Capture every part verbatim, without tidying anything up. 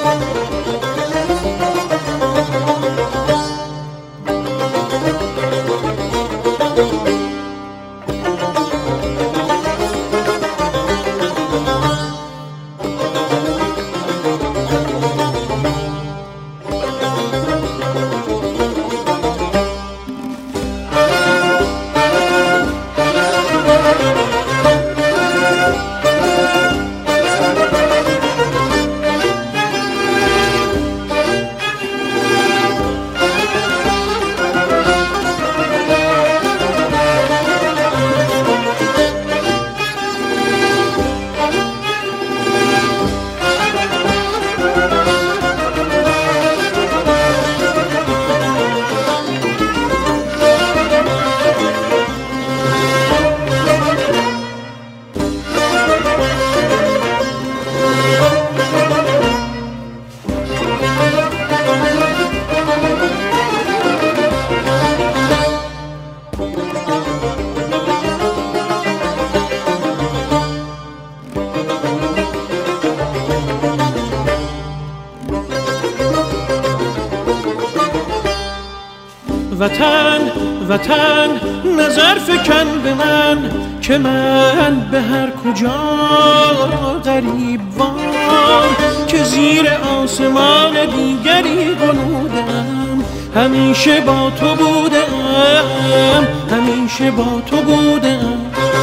وطن وطن نظر فکن به من که من به هر کجا غریب وار که زیر آسمان دیگری غنودم. همیشه با تو بودم، همیشه با تو بودم.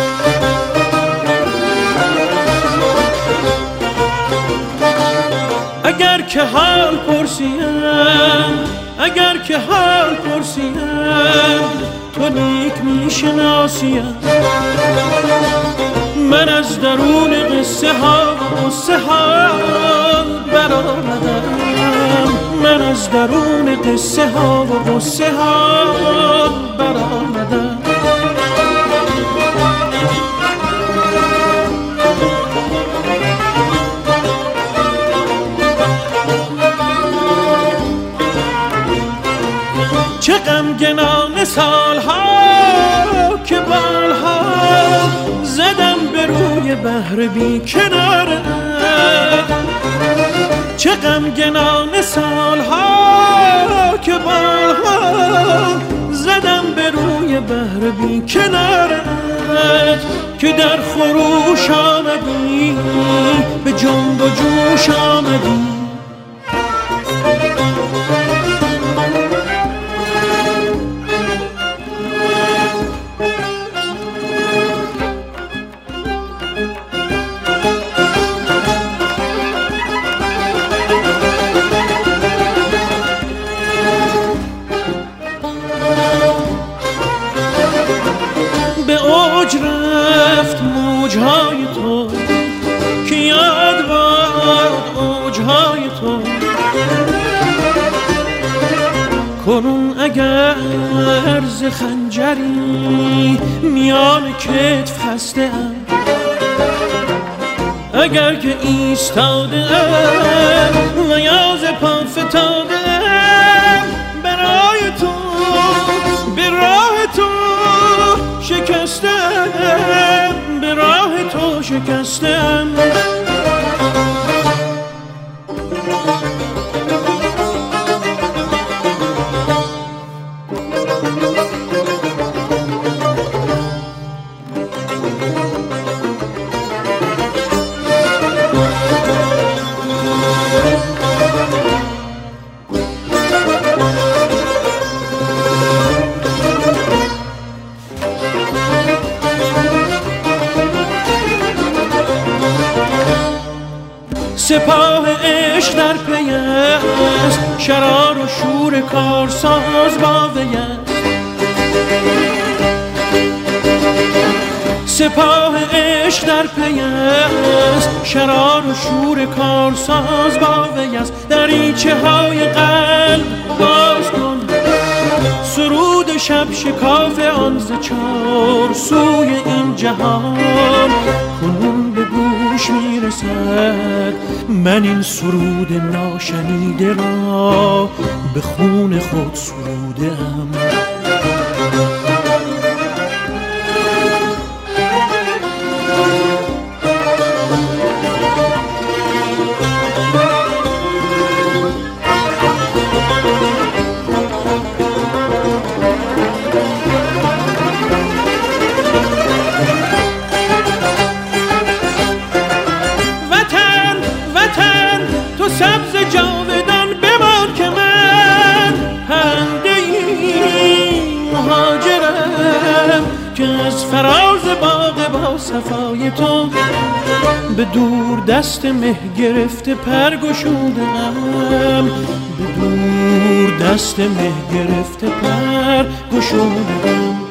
اگر که حال پرسیم، اگر که حال پرسیم، تو نیک میشناسیم. من از درون قصه ها و قصه ها برآمدم، من از درون قصه ها و قصه ها برآمدم. چه غمگنان سالها که بالها زدم به روی بحر بی کناره. چه غمگنان سالها که بالها زدم به روی بحر بی کناره. که در خروش آمدی، به جنب و جوش آمدی. رفت موجهای تو که یاد باد اوجهای تو. کنون اگر ز خنجری میان کتف هسته ام، اگر که ایستاده ام و یا ز پا فتاده ام، برای تو به راه تو شکستم، به راه تو شکستم. سپاه عشق در پی است، شرار و شور کارساز با وی است. سپاه عشق در پی است، شرار و شور کارساز با وی است. دریچه های قلب باز کن، سرود شب شکاف آن ز چار سوی این جهان کنون به گوش میرسد. من این سرود ناشنیده را به خون خود سروده‌ام. باغ با صفای تو به دور دست مه گرفته پر گشودم، به دور دست مه گرفته پر گشودم.